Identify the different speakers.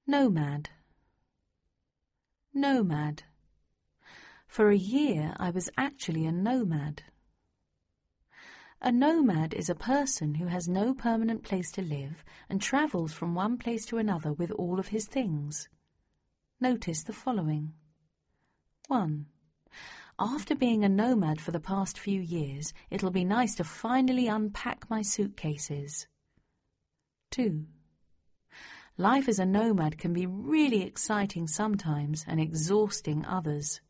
Speaker 1: Nomad. Nomad. For a year I was actually a nomad. A nomad is a person who has no permanent place to live and travels from one place to another with all of his things. Notice the following. 1. After being a nomad for the past few years, it'll be nice to finally unpack my suitcases. 2. Life as a nomad can be really exciting sometimes and exhausting others.